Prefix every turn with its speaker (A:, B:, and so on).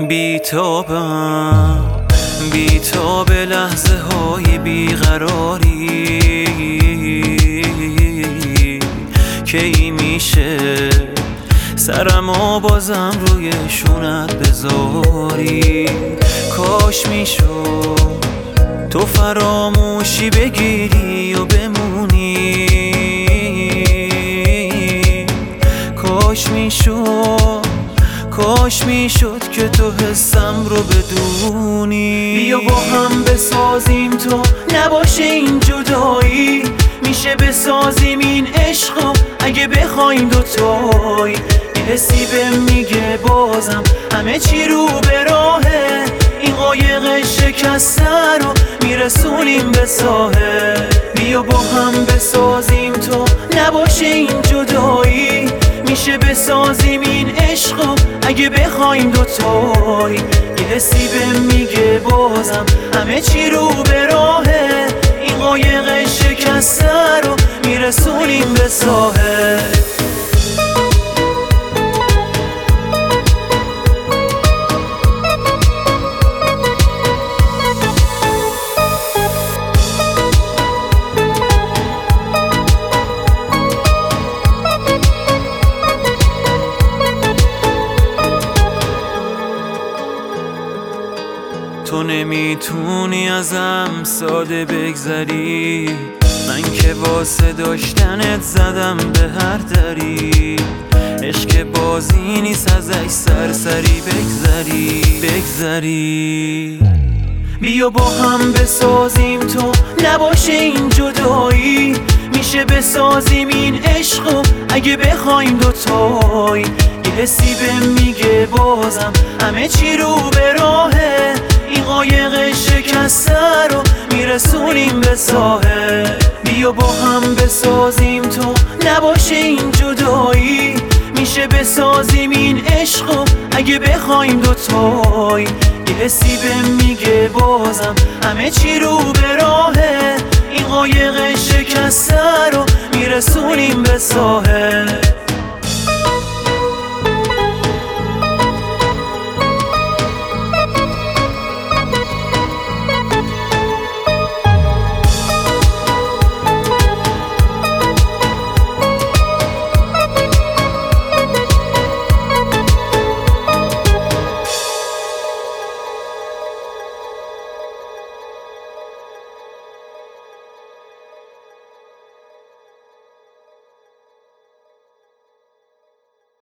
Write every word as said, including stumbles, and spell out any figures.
A: بی‌تابم بی‌تاب لحظه های بیقراری کی میشه سرمو بازم روی شونت بذاری. کاش میشد تو فراموشی بگیری و بمونی. کاش میشد کاش میشد که تو حسم رو بدونی. بیا با هم بسازیم تو نباشه این جدایی. میشه بسازیم این عشقو اگه بخوایم دوتایی. یه حسی بهم میگه بازم همه چی رو به راهه. این قایق شکسته رو میرسونیم به ساحل. بیا با هم بسازیم تو نباشه این جدایی. میشه بسازیم این عشقو اگه بخوایم دوتایی. یه حسی بهم میگه بازم همه چی رو به راهه. این قایق شکسته رو میرسونیم به ساحل. تو نمیتونی ازم ساده بگذری. من که واسه داشتنت زدم به هر دری. عشق بازی نیست ازش سرسری بگذری بگذری. بیا با هم بسازیم تو نباشه این جدایی. میشه بسازیم این عشقو اگه بخوایم دوتایی. یه حسی بهم میگه بازم همه چی رو به راهه. این قایق شکسته رو میرسونیم به ساحل. بیا با هم بسازیم تو نباشه این جدایی. میشه بسازیم این عشقو اگه بخوایم دوتایی. یه حسی بهم میگه بازم همه چی رو به راهه. این قایق شکسته رو میرسونیم به ساحل.